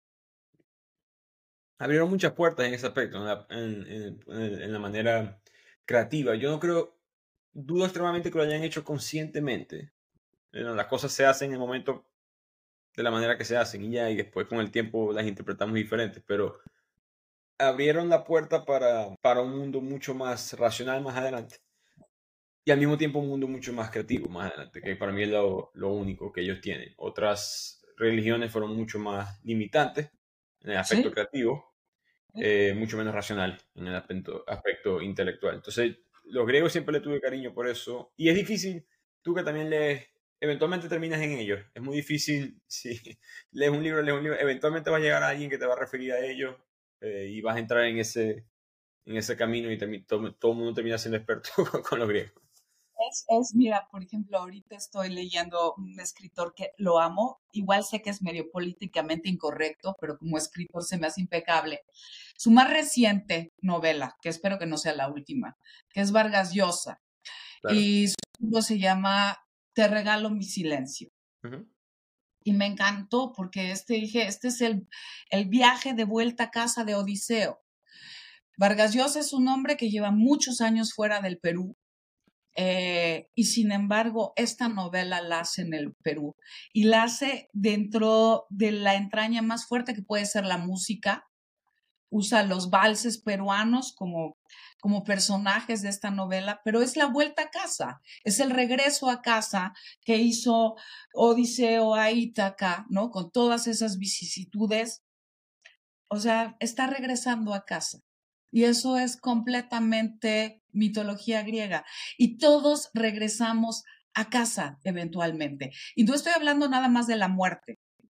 [SPEAKER 1] Abrieron muchas puertas en ese aspecto, en la manera creativa. Yo no creo, dudo extremadamente que lo hayan hecho conscientemente. Las cosas se hacen en el momento de la manera que se hacen y ya, y después con el tiempo las interpretamos diferentes, pero abrieron la puerta para un mundo mucho más racional más adelante y al mismo tiempo un mundo mucho más creativo más adelante, que para mí es lo único que ellos tienen. Otras religiones fueron mucho más limitantes en el aspecto
[SPEAKER 2] Sí.
[SPEAKER 1] creativo, mucho menos racional en el aspecto intelectual. Entonces, los griegos siempre le tuve cariño por eso. Y es difícil, tú que también lees, eventualmente terminas en ellos. Es muy difícil, si lees un libro, eventualmente va a llegar a alguien que te va a referir a ellos y vas a entrar en ese camino y todo el mundo termina siendo experto con los griegos.
[SPEAKER 2] Mira, por ejemplo, ahorita estoy leyendo un escritor que lo amo, igual sé que es medio políticamente incorrecto, pero como escritor se me hace impecable. Su más reciente novela, que espero que no sea la última, que es Vargas Llosa,
[SPEAKER 1] Claro.
[SPEAKER 2] y su libro se llama Te regalo mi silencio.
[SPEAKER 1] Ujú.
[SPEAKER 2] Y me encantó porque dije, este es el viaje de vuelta a casa de Odiseo. Vargas Llosa es un hombre que lleva muchos años fuera del Perú, y sin embargo, esta novela la hace en el Perú y la hace dentro de la entraña más fuerte que puede ser la música. Usa los valses peruanos como personajes de esta novela, pero es la vuelta a casa, es el regreso a casa que hizo Odiseo a Ítaca, ¿no? Con todas esas vicisitudes. O sea, está regresando a casa. Y eso es completamente mitología griega. Y todos regresamos a casa eventualmente. Y no estoy hablando nada más de la muerte.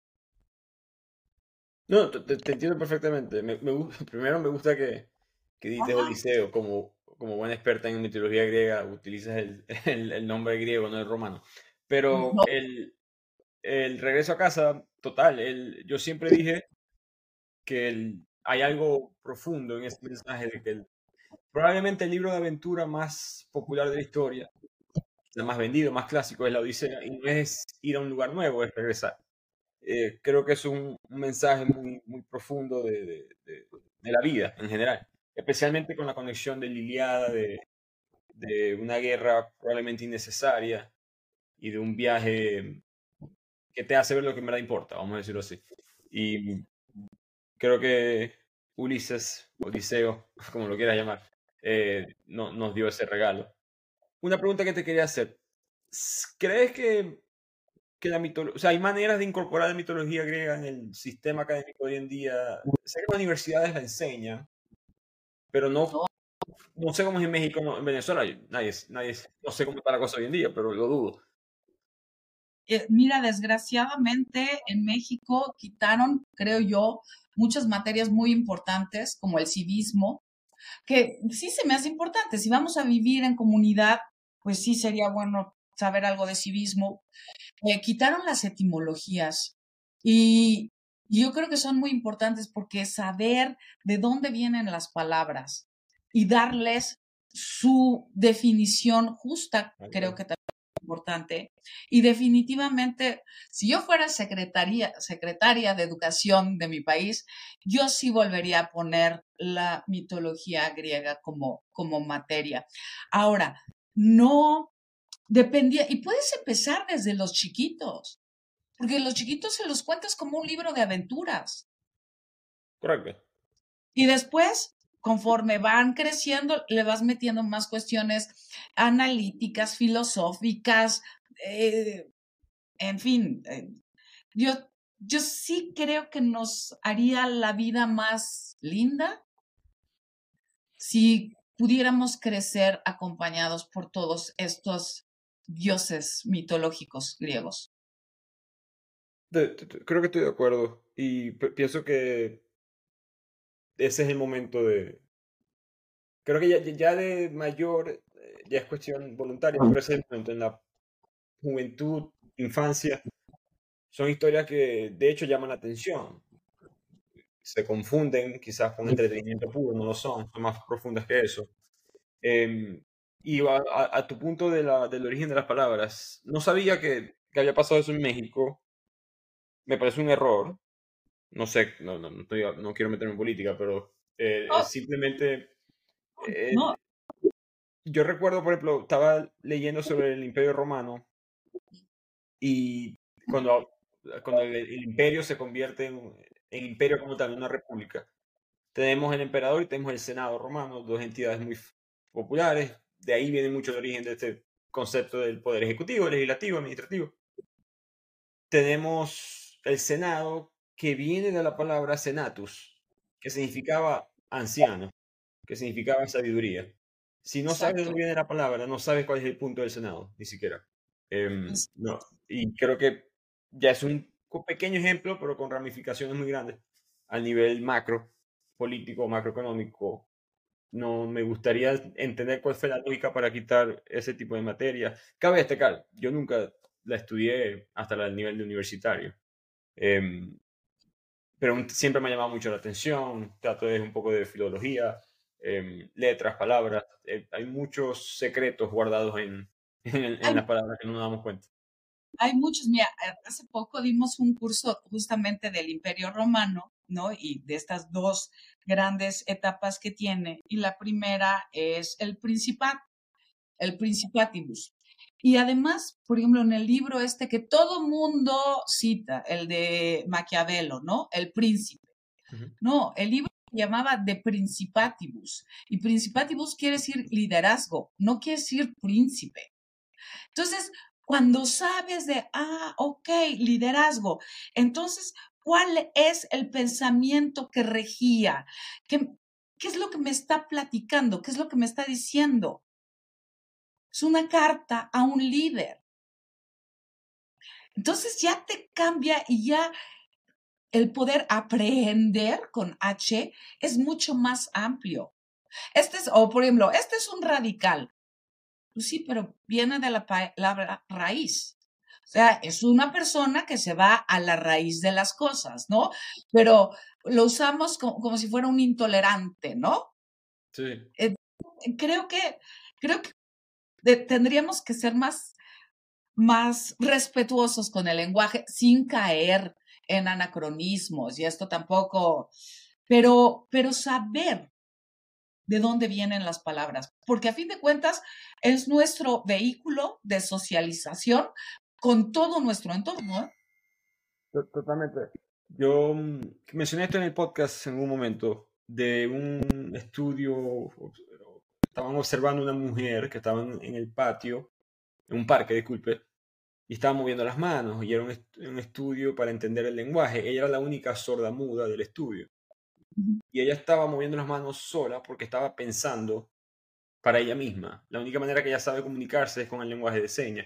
[SPEAKER 1] No, te entiendo perfectamente. Primero me gusta que dices
[SPEAKER 2] Ajá.
[SPEAKER 1] Odiseo como buena experta en mitología griega, utilizas el nombre griego, no el romano. Pero
[SPEAKER 2] No,
[SPEAKER 1] el regreso a casa, total, yo siempre dije que hay algo profundo en ese mensaje de que probablemente el libro de aventura más popular de la historia, el más vendido, más clásico, es la Odisea, y no es ir a un lugar nuevo, es regresar. Creo que es un mensaje muy, muy profundo de la vida en general, especialmente con la conexión de Liliada, de una guerra probablemente innecesaria y de un viaje que te hace ver lo que en verdad importa, vamos a decirlo así. Y creo que Ulises, Odiseo, como lo quieras llamar, nos dio ese regalo. Una pregunta que te quería hacer. ¿Crees que la mitología, o sea, hay maneras de incorporar la mitología griega en el sistema académico hoy en día? Sé que las universidades la enseñan, pero no,
[SPEAKER 2] no.
[SPEAKER 1] no sé cómo es en México, en Venezuela, no sé cómo está la cosa hoy en día, pero lo dudo.
[SPEAKER 2] Mira, desgraciadamente en México quitaron, creo yo, muchas materias muy importantes como el civismo, que sí se me hace importante. Si vamos a vivir en comunidad, pues sí sería bueno saber algo de civismo. Quitaron las etimologías y yo creo que son muy importantes porque saber de dónde vienen las palabras y darles su definición justa,
[SPEAKER 1] Ah,
[SPEAKER 2] creo
[SPEAKER 1] claro.
[SPEAKER 2] que también. importante. Y definitivamente, si yo fuera secretaria de Educación de mi país, yo sí volvería a poner la mitología griega como materia. Ahora, no dependía, y puedes empezar desde los chiquitos, porque los chiquitos se los cuentas como un libro de aventuras.
[SPEAKER 1] Correcto.
[SPEAKER 2] Y después, conforme van creciendo, le vas metiendo más cuestiones analíticas, filosóficas, en fin. Yo sí creo que nos haría la vida más linda si pudiéramos crecer acompañados por todos estos dioses mitológicos griegos.
[SPEAKER 1] Creo que estoy de acuerdo y pienso que ese es el momento de... Creo que ya de mayor ya es cuestión voluntaria, pero ese es el momento en la juventud, infancia. Son historias que de hecho llaman la atención. Se confunden quizás con entretenimiento puro, no lo son más profundas que eso. Em, y a tu punto del origen de las palabras, no sabía que había pasado eso en México. Me parece un error. No sé, no quiero meterme en política, pero
[SPEAKER 2] Oh,
[SPEAKER 1] simplemente
[SPEAKER 2] no,
[SPEAKER 1] yo recuerdo, por ejemplo, estaba leyendo sobre el Imperio Romano y cuando, cuando el imperio se convierte en imperio como tal, en una república, tenemos el emperador y tenemos el Senado romano, dos entidades muy populares. De ahí viene mucho el origen de este concepto del poder ejecutivo, legislativo, administrativo. Tenemos el Senado, que viene de la palabra senatus, que significaba anciano, que significaba sabiduría. Si no sabes de dónde
[SPEAKER 2] exacto.
[SPEAKER 1] viene la palabra, no sabes cuál es el punto del Senado, ni siquiera. No. Y creo que ya es un pequeño ejemplo, pero con ramificaciones muy grandes a nivel macro, político, macroeconómico. No me gustaría entender cuál fue la lógica para quitar ese tipo de materia. Cabe destacar, yo nunca la estudié hasta el nivel de universitario. Em, pero siempre me ha llamado mucho la atención, trato de un poco de filología, letras, palabras, hay muchos secretos guardados en
[SPEAKER 2] Hay,
[SPEAKER 1] las palabras que no nos damos cuenta.
[SPEAKER 2] hay muchos, mira, hace poco dimos un curso justamente del Imperio Romano, ¿no? Y de estas dos grandes etapas que tiene. Y la primera es el Principat, el Principatibus. Y además, por ejemplo, en el libro este que todo mundo cita, el de Maquiavelo, ¿no? El Príncipe.
[SPEAKER 1] Ujú.
[SPEAKER 2] No, el libro se llamaba De Principatibus. Y Principatibus quiere decir liderazgo, no quiere decir príncipe. Entonces, cuando sabes ok, liderazgo, entonces, ¿cuál es el pensamiento que regía? ¿Qué es lo que me está platicando? ¿Qué es lo que me está diciendo? Es una carta a un líder. Entonces ya te cambia y ya el poder aprehender con H es mucho más amplio. Por ejemplo, este es un radical. Pues sí, pero viene de la palabra raíz. O sea, es una persona que se va a la raíz de las cosas, ¿no? Pero lo usamos como si fuera un intolerante, ¿no?
[SPEAKER 1] Sí.
[SPEAKER 2] Eh, creo que, creo que tendríamos que ser más respetuosos con el lenguaje sin caer en anacronismos y esto tampoco, pero saber de dónde vienen las palabras, porque a fin de cuentas es nuestro vehículo de socialización con todo nuestro entorno.
[SPEAKER 1] Totalmente. Yo mencioné esto en el podcast en un momento de un estudio. Estaban observando una mujer que estaba en el patio, en un parque, disculpe, y estaba moviendo las manos, y era un estudio para entender el lenguaje. Ella era la única sorda muda del estudio. Y ella estaba moviendo las manos sola porque estaba pensando para ella misma. La única manera que ella sabe comunicarse es con el lenguaje de señas.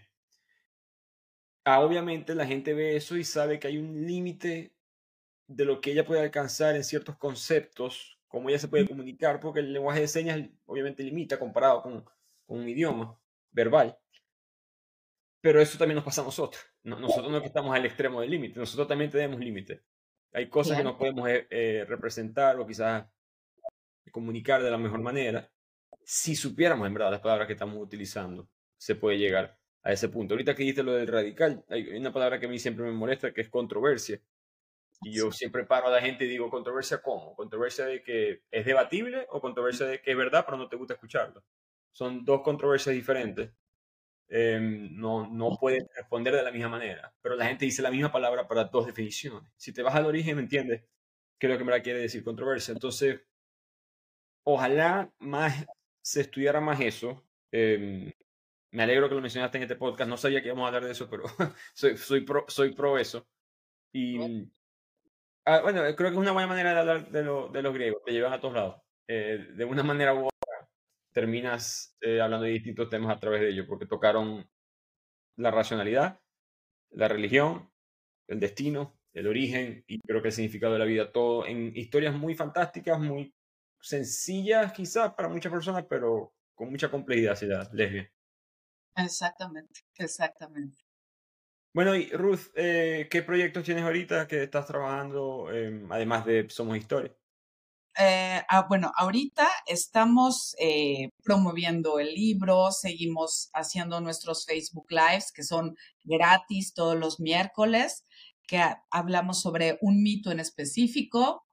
[SPEAKER 1] Obviamente la gente ve eso y sabe que hay un límite de lo que ella puede alcanzar en ciertos conceptos, cómo ella se puede comunicar, porque el lenguaje de señas obviamente limita comparado con un idioma verbal. Pero eso también nos pasa a nosotros. Nosotros no es que estamos al extremo del límite, nosotros también tenemos límites. Hay cosas que
[SPEAKER 2] Claro.
[SPEAKER 1] no podemos representar o quizás comunicar de la mejor manera. Si supiéramos en verdad las palabras que estamos utilizando, se puede llegar. a ese punto. Ahorita que dijiste lo del radical, hay una palabra que a mí siempre me molesta, que es controversia. Y yo siempre paro a la gente y digo, ¿controversia cómo? ¿Controversia de que es debatible o controversia de que es verdad pero no te gusta escucharlo? Son dos controversias diferentes. No puedes responder de la misma manera, pero la gente dice la misma palabra para dos definiciones. Si te vas al origen, ¿me entiendes? ¿Qué es lo que me la quiere decir controversia? Entonces, ojalá más se estudiara más eso. Me alegro que lo mencionaste en este podcast. No sabía que íbamos a hablar de eso, pero soy pro eso. Y bueno, creo que es una buena manera de hablar de los griegos. Te llevan a todos lados. De una manera u otra terminas hablando de distintos temas a través de ellos, porque tocaron la racionalidad, la religión, el destino, el origen y creo que el significado de la vida, todo en historias muy fantásticas, muy sencillas quizás para muchas personas, pero con mucha complejidad si las lees bien.
[SPEAKER 2] Exactamente, exactamente.
[SPEAKER 1] Bueno, y Ruth, ¿qué proyectos tienes ahorita que estás trabajando, además de Somos Historia?
[SPEAKER 2] Bueno, ahorita estamos promoviendo el libro, seguimos haciendo nuestros Facebook Lives, que son gratis todos los miércoles, que hablamos sobre un mito en específico.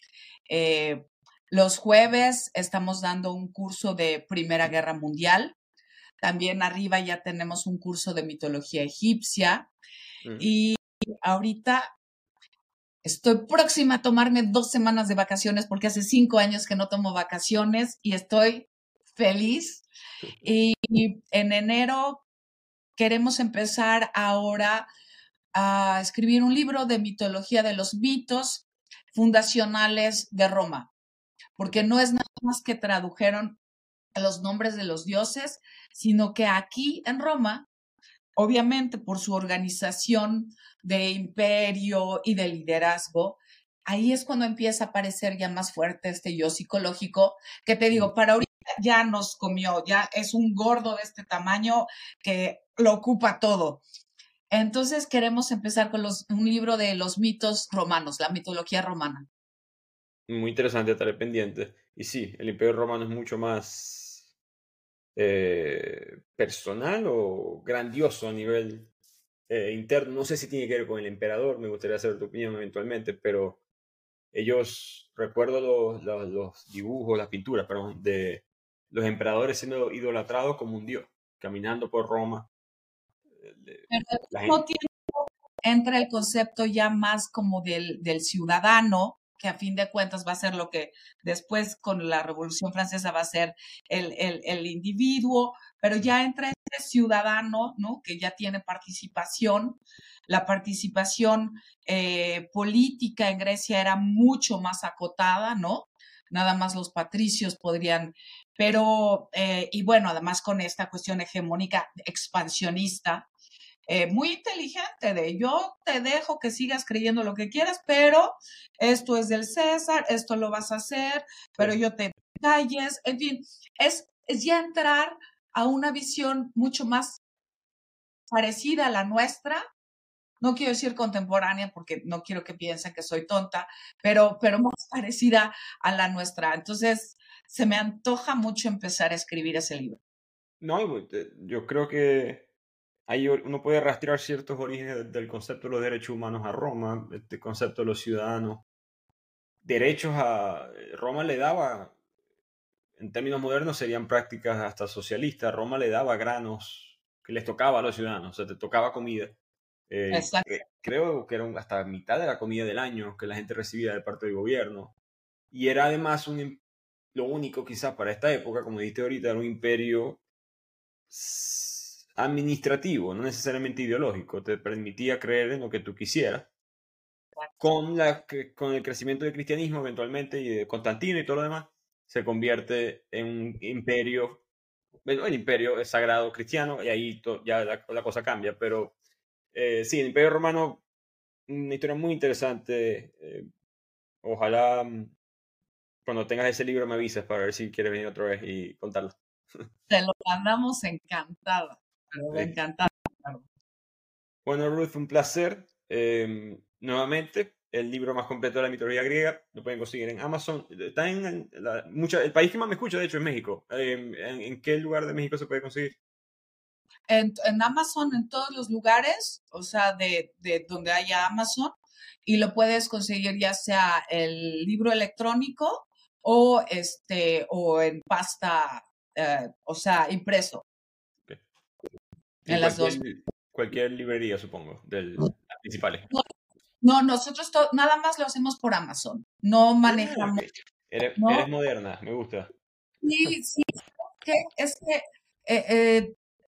[SPEAKER 2] Los jueves estamos dando un curso de Primera Guerra Mundial. También arriba ya tenemos un curso de mitología egipcia. Y ahorita estoy próxima a tomarme 2 semanas de vacaciones porque hace 5 años que no tomo vacaciones y estoy feliz. Y en enero queremos empezar ahora a escribir un libro de mitología de los mitos fundacionales de Roma, porque no es nada más que tradujeron los nombres de los dioses, sino que aquí en Roma, obviamente por su organización de imperio y de liderazgo, ahí es cuando empieza a aparecer ya más fuerte este yo psicológico, que te digo, para ahorita ya nos comió, ya es un gordo de este tamaño que lo ocupa todo. Entonces queremos empezar con un libro de los mitos romanos, la mitología romana.
[SPEAKER 1] Muy interesante, estaré pendiente. Y sí, el Imperio Romano es mucho más personal o grandioso a nivel interno. No sé si tiene que ver con el emperador, me gustaría saber tu opinión eventualmente, pero ellos, recuerdo los dibujos, las pinturas, perdón, de los emperadores siendo idolatrados como un dios, caminando por Roma.
[SPEAKER 2] Pero al
[SPEAKER 1] La
[SPEAKER 2] mismo
[SPEAKER 1] gente,
[SPEAKER 2] tiempo entra el concepto ya más como del ciudadano, que a fin de cuentas va a ser lo que después con la Revolución Francesa va a ser el individuo, pero ya entra este ciudadano, ¿no? Que ya tiene participación. La participación política en Grecia era mucho más acotada, ¿no? Nada más los patricios podrían, pero, y bueno, además con esta cuestión hegemónica expansionista, muy inteligente de yo te dejo que sigas creyendo lo que quieras, pero esto es del César, esto lo vas a hacer, pero
[SPEAKER 1] sí.
[SPEAKER 2] yo te calles, en fin, es ya entrar a una visión mucho más parecida a la nuestra. No quiero decir contemporánea porque no quiero que piensen que soy tonta, pero más parecida a la nuestra. Entonces, se me antoja mucho empezar a escribir ese libro.
[SPEAKER 1] No, yo creo que ahí uno puede rastrear ciertos orígenes del concepto de los derechos humanos a Roma, este concepto de los ciudadanos. Derechos a Roma le daba, en términos modernos serían prácticas hasta socialistas, Roma le daba granos que les tocaba a los ciudadanos, o sea, te tocaba comida.
[SPEAKER 2] Exacto.
[SPEAKER 1] Creo que era hasta mitad de la comida del año que la gente recibía de parte del gobierno. Y era además lo único quizás para esta época, como dijiste ahorita, era un imperio administrativo, no necesariamente ideológico. Te permitía creer en lo que tú quisieras. Con el crecimiento del cristianismo eventualmente y de Constantino y todo lo demás, se convierte en un imperio, bueno, el imperio es sagrado cristiano y ahí ya la cosa cambia, pero sí, el imperio romano, una historia muy interesante. Ojalá cuando tengas ese libro me avises para ver si quieres venir otra vez y contarlo.
[SPEAKER 2] Te lo mandamos encantada, pero
[SPEAKER 1] Sí.
[SPEAKER 2] encantada.
[SPEAKER 1] Bueno, Ruth, un placer. Nuevamente, el libro más completo de la mitología griega lo pueden conseguir en Amazon. Está el país que más me escucha, de hecho, es México. ¿En qué lugar de México se puede conseguir?
[SPEAKER 2] en Amazon, en todos los lugares, o sea, de donde haya Amazon, y lo puedes conseguir ya sea el libro electrónico o o en pasta, o sea, impreso,
[SPEAKER 1] Ok. En
[SPEAKER 2] en las dos.
[SPEAKER 1] cualquier librería, supongo, las principales.
[SPEAKER 2] No, no, nosotros nada más lo hacemos por Amazon. No
[SPEAKER 1] Ah,
[SPEAKER 2] manejamos,
[SPEAKER 1] ok. Eres
[SPEAKER 2] ¿no?
[SPEAKER 1] moderna, me gusta.
[SPEAKER 2] Sí, sí, es que eh, eh,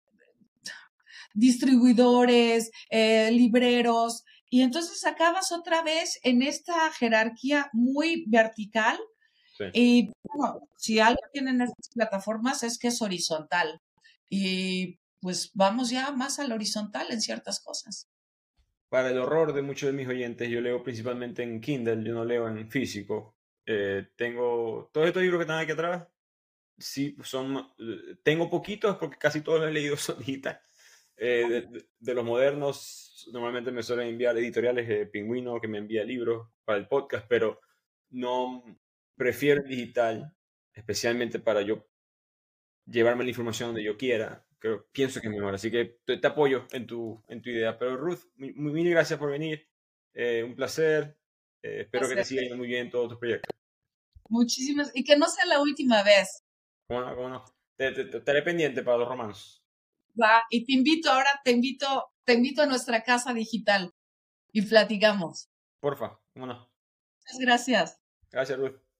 [SPEAKER 2] distribuidores, libreros, y entonces acabas otra vez en esta jerarquía muy vertical.
[SPEAKER 1] Sí.
[SPEAKER 2] Y bueno, si algo tienen estas plataformas es que es horizontal. Y pues vamos ya más al horizontal en ciertas cosas.
[SPEAKER 1] Para el horror de muchos de mis oyentes, yo leo principalmente en Kindle, yo no leo en físico. Tengo todos estos libros que están aquí atrás. Sí, tengo poquitos porque casi todos los he leído son digital. De los modernos, normalmente me suelen enviar editoriales de Pingüino que me envía libros para el podcast, pero no prefiero el digital, especialmente para yo llevarme la información donde yo quiera. Pienso que es mejor, así que te apoyo en tu idea. Pero Ruth, mil gracias por venir. Un placer. Espero que te siga yendo muy bien en todos tus proyectos.
[SPEAKER 2] Muchísimas, y que no sea la última vez,
[SPEAKER 1] ¿Cómo no? ¿Cómo no? Te estaré pendiente para los romanos.
[SPEAKER 2] ¿va? Y te invito, ahora te invito a nuestra casa digital y platicamos.
[SPEAKER 1] Porfa, ¿cómo no?
[SPEAKER 2] Muchas gracias.
[SPEAKER 1] Gracias, Ruth.